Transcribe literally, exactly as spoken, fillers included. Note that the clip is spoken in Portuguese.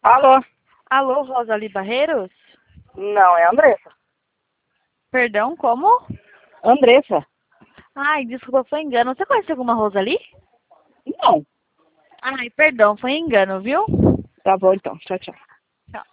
Alô? Alô, Rosali Barreiros? Não, é a Andressa. Perdão, como? Andressa? Ai, desculpa, foi engano. Você conhece alguma Rosali? Não. Ai, perdão, foi engano, viu? Tá bom então. Tchau, tchau.